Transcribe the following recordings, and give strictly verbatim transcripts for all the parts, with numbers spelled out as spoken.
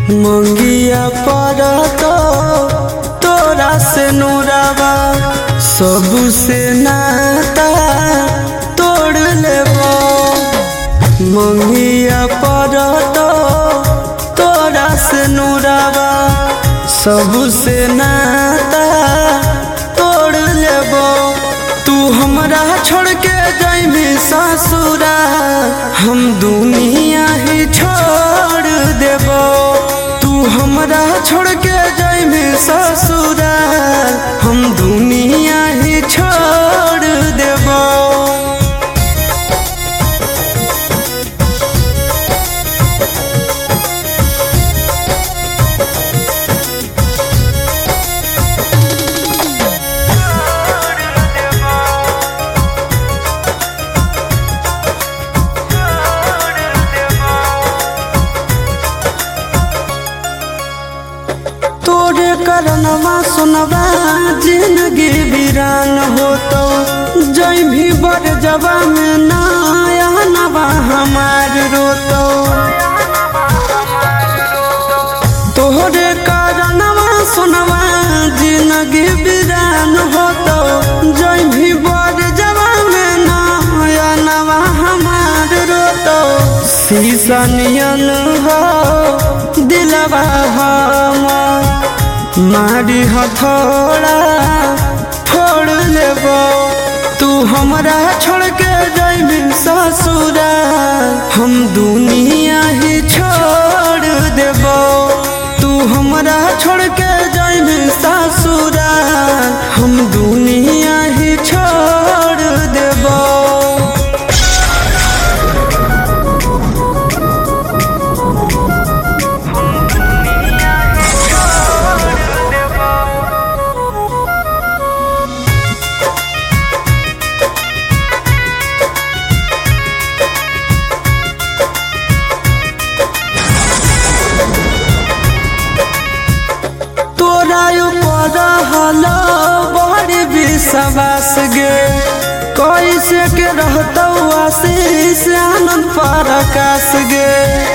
मंगिया पर तो तोरा से नूराबा सबसे नाता तोड़ लेबो। मंगिया पर तो तोरा से नूराबा सबसे नाता तोड़ लेबो। तू हमरा छोड़ के जाइबी ससुरा हम दुनिया ही छोड़ देबो। तू हमरा छोड़ के जाइबी ससुरा हम दुनिया ही छोड़ देबो। तोरे करनवा सुनवा जिंदगी वीरान हो तो जय भी बड़ जबा में नया नवा हमार रोतो। तोरे करनवा सुनवा जिंदगी वीरान हो तो जय भी बड़ जबा में नया नवा हमार रोतो। शीशा नियन हो दिलवा हमार मारी हथौड़ा फोड़ लेबो। तू हमरा छोड़ के जाइबी ससुरा हम दुनिया ही छोड़ देबो। तू हमरा छोड़ के जाइबी ससुरा हम दुनिया ही छोड़ देबो। बड़ी विश्वास गे कैसे के रहता आशीष आनंद प्रकाश गे।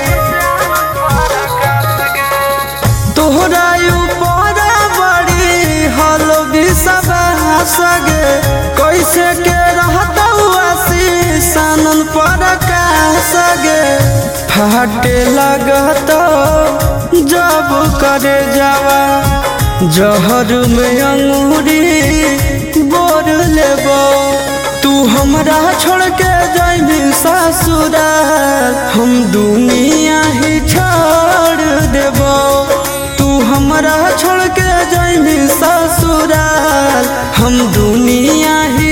तोहरा ऊपर बड़ी हल विश्वास गे कैसे के रहता आशीष आनंद प्रकाश गे। फाटे लगता जब करे जावा जहर में अंगूरी बोर लेबो। तू हमरा छोड़ के जाइबी ससुरा हम दुनिया ही छोड़ देबो। तू हमरा छोड़ के जाइबी ससुरा हम दुनिया ही